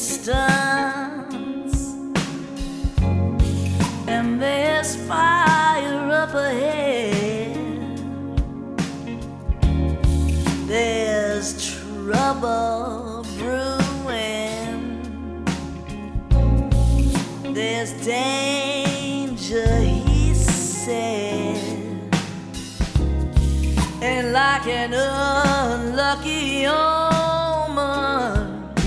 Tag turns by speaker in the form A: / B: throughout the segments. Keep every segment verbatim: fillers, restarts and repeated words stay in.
A: distance, and there's fire up ahead. There's trouble brewing, there's danger, he said, and like an unlucky omen,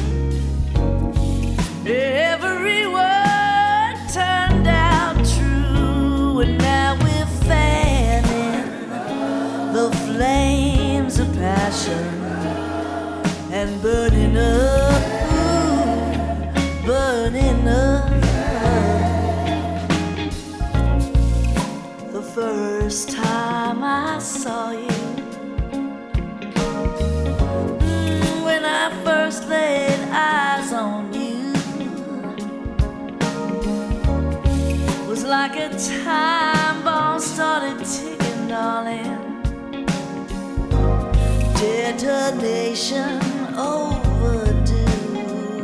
A: every word turned out true, and now we're fanning the flames of passion and burning up, ooh, burning up. The first time I saw you, mm, when I first laid eyes on you, was like a time bomb started ticking, darling. Detonation overdue.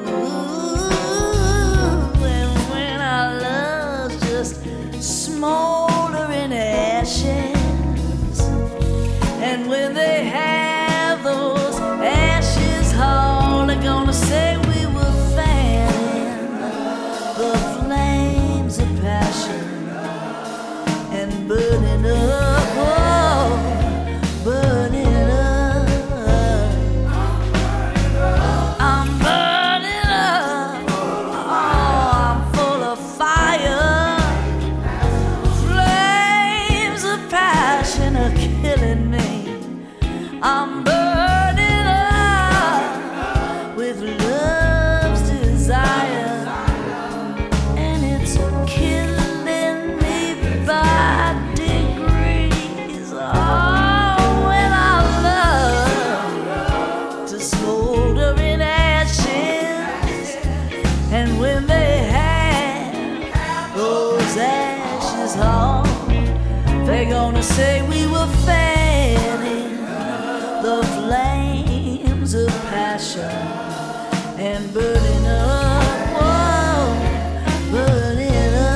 A: And when our love's just smoldering ashes, and when they have those ashes all, they're gonna say we were fanning the flames of passion and burning up, oh, burning up. I'm burning up, oh, I'm full of fire. Flames of passion are killing me. I'm burning up with love's desire, and it's killing me by degrees. Oh, when I love to smolder in ashes, and when they have those ashes on, they're gonna say we were fanning the flames of passion and burning up, whoa, burning up.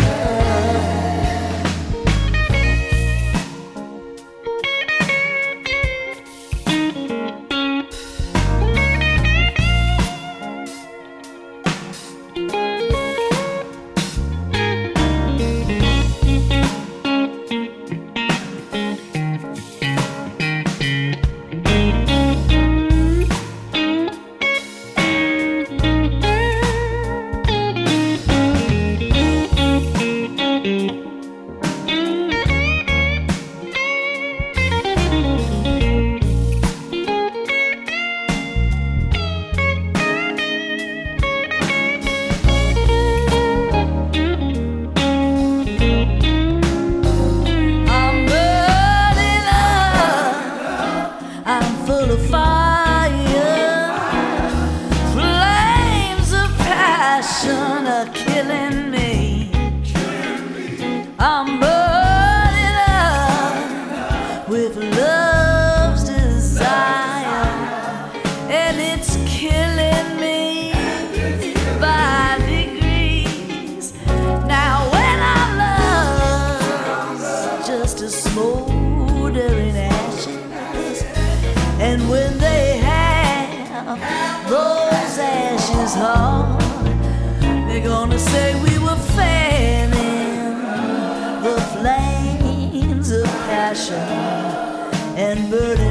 A: I'm burning up with love's desire, and it's killing me by degrees. Now when our love's just a smoldering ashes, and when they have those ashes hard, they're gonna say we were fanning the flames of passion and burning